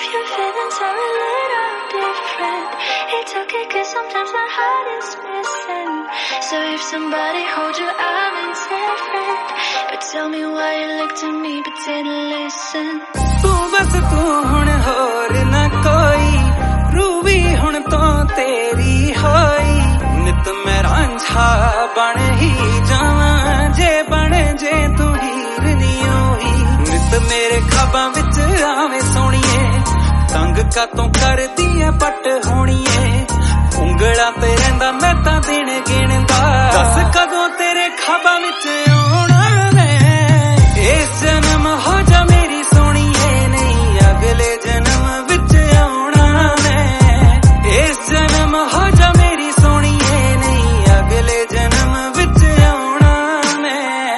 your feelings are a little different. It's okay cause sometimes my heart is missing. So if somebody holds you, I'm indifferent. But tell me why you looked at me but didn't listen. तू बस तू हुण होर ना कोई, Ruby हुण तो तेरी होई। नित मैं रांझा बन ही जावां, जे बन जे तू हीर नी होई। नित मेरे ख्वाबां विच आवे सोहणीए, तंग कातों करदी ऐ पट होणीए। उंगलां ते रहिंदा मैं तां दिन गिणदा, दस कदों तेरे ख्वाबां विच आउणा मैं। इस जन्म हो जा मेरी सोहणीए, नहीं अगले जन्म विच आउणा मैं। इस जन्म हो जा मेरी सोहणीए, नहीं अगले जन्म विच आउणा मैं।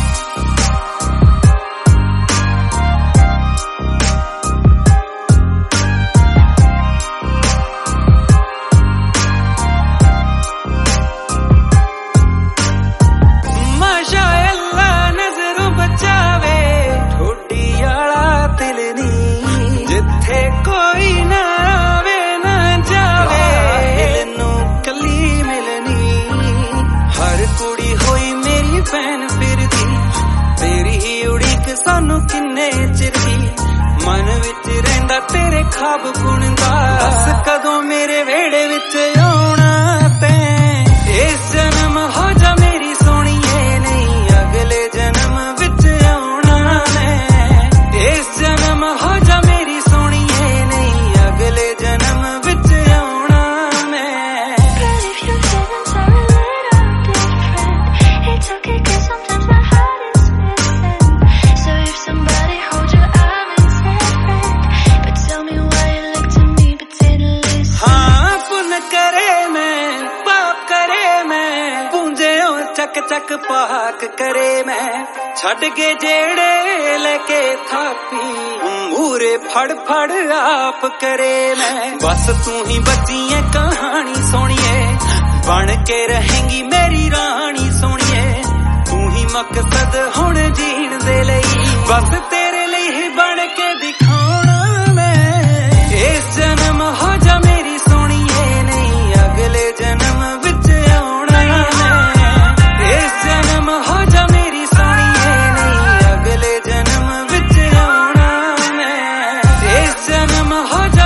माशा अल्लाह नजरों बचावे, ठोडी आला दिल नी, जिथे कोई ना आवे ना जावे। नू कली मिलनी, हर कुड़ी होई मेरी भैन फिरदी, तेरी उड़ीक सानू किन्ने चिर दी। मन विच रहिंदा तेरे ख्वाब बुणदा, दस कदों मेरे वेड़े विच आउणा तैं। इस जन्म हो जा मेरी सोहणीए, नहीं अगले जन्म विच आउणा मैं। इस जन्म हो जा मेरी सोहणीए, नहीं अगले जन्म विच आउणा मैं। But if your feelings are a little different, it's okay cause sometimes my heart is missing. So if somebody holds you, I'm indifferent. But tell me why you looked at me but didn't listen. हाँ पुन करे मैं, पाप करे मैं, पूंजे चक चक पाक करे मैं। छड़ के जेड़े लेके थापी, मूरे फड़ फड़ आप करे मैं। बस तू ही बची है कहानी सोहणीए, बन के रहेंगी मेरी रानी सोहणीए। तू ही मकसद हुण जीण दे लई, बस तेरे लिए ही बन के दिखाउणा मैं। इस जन्म हो जा मेरी सोहणीए, नहीं अगले जन्म विच आउणा मैं। इस जन्म हो जा मेरी सोहणीए, नहीं अगले जन्म विच आउणा मैं। इस जन्म हो जा